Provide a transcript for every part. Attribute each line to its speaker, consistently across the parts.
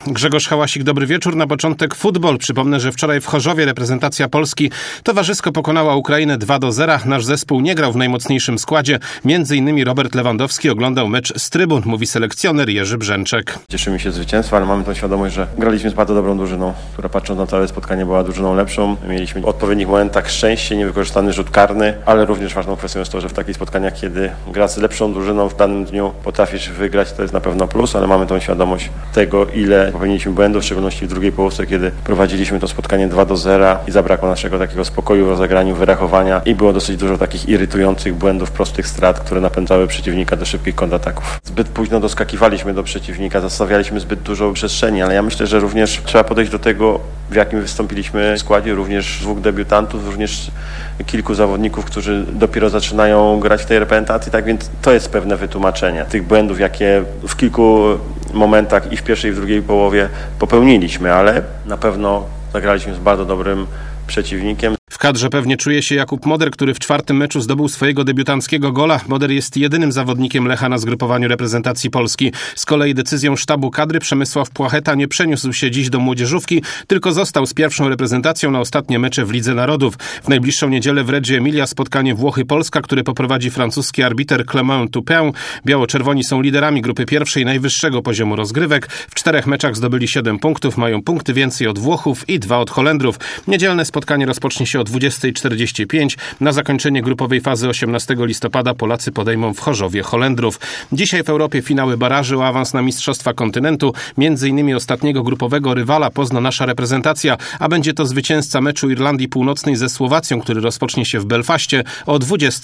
Speaker 1: Grzegorz Hałasik, dobry wieczór. Na początek futbol. Przypomnę, że wczoraj w Chorzowie reprezentacja Polski towarzysko pokonała Ukrainę 2-0. Nasz zespół nie grał w najmocniejszym składzie. Między innymi Robert Lewandowski oglądał mecz z trybun, mówi selekcjoner Jerzy Brzęczek.
Speaker 2: Cieszymy się z zwycięstwa, ale mamy tą świadomość, że graliśmy z bardzo dobrą drużyną, która patrząc na całe spotkanie była drużyną lepszą. Mieliśmy w odpowiednich momentach szczęście, niewykorzystany rzut karny, ale również ważną kwestią jest to, że w takich spotkaniach, kiedy gra z lepszą drużyną w danym dniu potrafisz wygrać, to jest na pewno plus, ale mamy tą świadomość tego, ile popełniliśmy błędów, w szczególności w drugiej połówce, kiedy prowadziliśmy to spotkanie 2-0 i zabrakło naszego takiego spokoju w rozegraniu, wyrachowania i było dosyć dużo takich irytujących błędów, prostych strat, które napędzały przeciwnika do szybkich kontrataków. Zbyt późno doskakiwaliśmy do przeciwnika, zostawialiśmy zbyt dużo przestrzeni, ale ja myślę, że również trzeba podejść do tego, w jakim wystąpiliśmy w składzie, również dwóch debiutantów, również kilku zawodników, którzy dopiero zaczynają grać w tej reprezentacji, tak więc to jest pewne wytłumaczenie tych błędów, jakie w kilku momentach i w pierwszej, i w drugiej połowie popełniliśmy, ale na pewno zagraliśmy z bardzo dobrym przeciwnikiem.
Speaker 1: W kadrze pewnie czuje się Jakub Moder, który w czwartym meczu zdobył swojego debiutanckiego gola. Moder jest jedynym zawodnikiem Lecha na zgrupowaniu reprezentacji Polski. Z kolei decyzją sztabu kadry Przemysław Płacheta nie przeniósł się dziś do młodzieżówki, tylko został z pierwszą reprezentacją na ostatnie mecze w Lidze Narodów. W najbliższą niedzielę w Reggio Emilia spotkanie Włochy-Polska, które poprowadzi francuski arbiter Clément Turpin. Biało-czerwoni są liderami grupy pierwszej najwyższego poziomu rozgrywek. W 4 meczach zdobyli 7 punktów, mają punkty więcej od Włochów i 2 od Holendrów. Niedzielne spotkanie rozpocznie się o 20:45. Na zakończenie grupowej fazy 18 listopada Polacy podejmą w Chorzowie Holendrów. Dzisiaj w Europie finały baraży o awans na Mistrzostwa Kontynentu. Między innymi ostatniego grupowego rywala pozna nasza reprezentacja, a będzie to zwycięzca meczu Irlandii Północnej ze Słowacją, który rozpocznie się w Belfaście o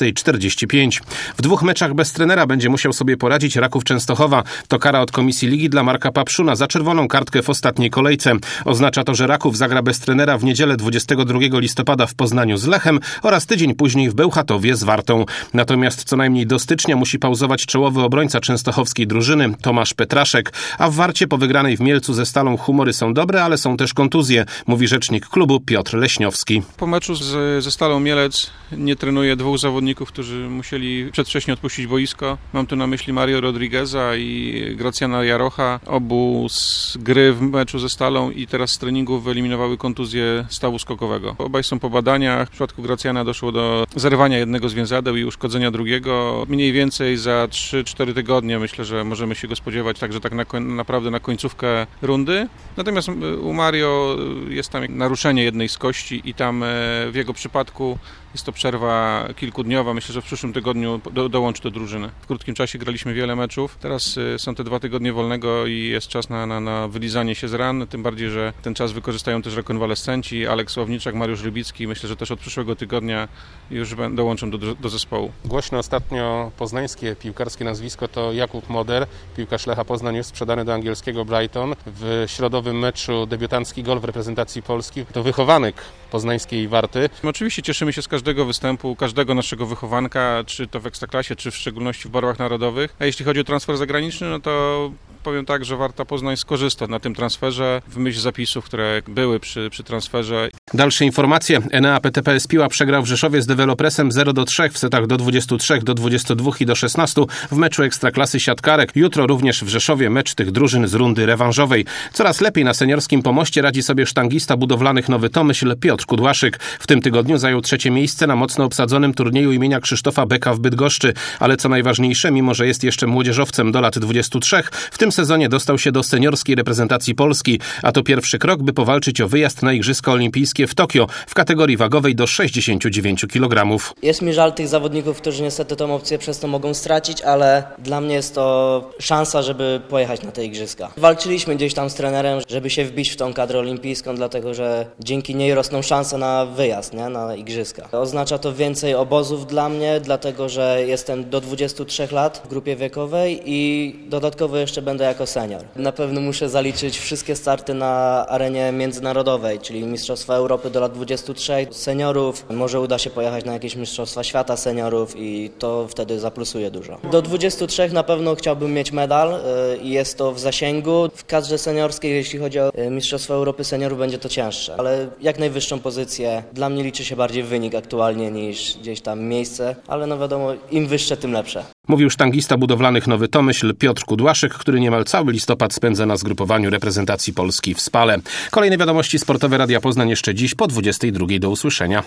Speaker 1: 20:45. W 2 meczach bez trenera będzie musiał sobie poradzić Raków Częstochowa. To kara od Komisji Ligi dla Marka Papszuna za czerwoną kartkę w ostatniej kolejce. Oznacza to, że Raków zagra bez trenera w niedzielę 22 listopada w Poznaniu z Lechem oraz tydzień później w Bełchatowie z Wartą. Natomiast co najmniej do stycznia musi pauzować czołowy obrońca częstochowskiej drużyny Tomasz Petraszek, a w Warcie po wygranej w Mielcu ze Stalą humory są dobre, ale są też kontuzje, mówi rzecznik klubu Piotr Leśniowski.
Speaker 3: Po meczu ze Stalą Mielec nie trenuje 2 zawodników, którzy musieli przedwcześnie odpuścić boisko. Mam tu na myśli Mario Rodrigueza i Gracjana Jarocha. Obu z gry w meczu ze Stalą i teraz z treningów wyeliminowały kontuzję stawu skokowego. Obaj są po badaniach. W przypadku Gracjana doszło do zerwania jednego z więzadeł i uszkodzenia drugiego. Mniej więcej za 3-4 tygodnie myślę, że możemy się go spodziewać, także tak naprawdę na końcówkę rundy. Natomiast u Mario jest tam naruszenie jednej z kości i tam w jego przypadku jest to przerwa kilkudniowa. Myślę, że w przyszłym tygodniu dołączy do drużyny. W krótkim czasie graliśmy wiele meczów. Teraz są te 2 tygodnie wolnego i jest czas na wylizanie się z ran. Tym bardziej, że ten czas wykorzystają też rekonwalescenci. Aleks Łowniczak, Mariusz Rybicki. Myślę, że też od przyszłego tygodnia już dołączą do zespołu.
Speaker 4: Głośno ostatnio poznańskie piłkarskie nazwisko to Jakub Moder. Piłkarz Lecha Poznań już sprzedany do angielskiego Brighton. W środowym meczu debiutancki gol w reprezentacji Polski. To wychowanek poznańskiej Warty.
Speaker 3: Oczywiście cieszymy się z każdego występu, każdego naszego wychowanka, czy to w Ekstraklasie, czy w szczególności w barwach narodowych. A jeśli chodzi o transfer zagraniczny, no to powiem tak, że Warta Poznań skorzysta na tym transferze w myśl zapisów, które były przy transferze.
Speaker 1: Dalsze informacje. Enea PTPS Piła przegrał w Rzeszowie z Dewelopresem 0-3 w setach do 23, do 22 i do 16 w meczu Ekstraklasy siatkarek. Jutro również w Rzeszowie mecz tych drużyn z rundy rewanżowej. Coraz lepiej na seniorskim pomoście radzi sobie sztangista budowlanych Nowy Tomyśl Piotr Kudłaszyk. W tym tygodniu zajął 3. miejsce na mocno obsadzonym turnieju imienia Krzysztofa Beka w Bydgoszczy. Ale co najważniejsze, mimo że jest jeszcze młodzieżowcem do lat 23, w tym sezonie dostał się do seniorskiej reprezentacji Polski, a to pierwszy krok, by powalczyć o wyjazd na Igrzyska Olimpijskie w Tokio w kategorii wagowej do 69 kg.
Speaker 5: Jest mi żal tych zawodników, którzy niestety tą opcję przez to mogą stracić, ale dla mnie jest to szansa, żeby pojechać na te Igrzyska. Walczyliśmy gdzieś tam z trenerem, żeby się wbić w tą kadrę olimpijską, dlatego że dzięki niej rosną szanse na wyjazd, na Igrzyska. Oznacza to więcej obozów dla mnie, dlatego że jestem do 23 lat w grupie wiekowej i dodatkowo jeszcze będę jako senior. Na pewno muszę zaliczyć wszystkie starty na arenie międzynarodowej, czyli Mistrzostwa Europy do lat 23 seniorów. Może uda się pojechać na jakieś Mistrzostwa Świata seniorów i to wtedy zaplusuje dużo. Do 23 na pewno chciałbym mieć medal i jest to w zasięgu. W kadrze seniorskiej, jeśli chodzi o Mistrzostwa Europy seniorów, będzie to cięższe, ale jak najwyższą pozycję. Dla mnie liczy się bardziej wynik aktualnie niż gdzieś tam miejsce, ale no wiadomo, im wyższe, tym lepsze.
Speaker 1: Mówił sztangista budowlanych Nowy Tomyśl Piotr Kudłaszek, który niemal cały listopad spędza na zgrupowaniu reprezentacji Polski w Spale. Kolejne wiadomości sportowe Radia Poznań jeszcze dziś po 22:00. Do usłyszenia.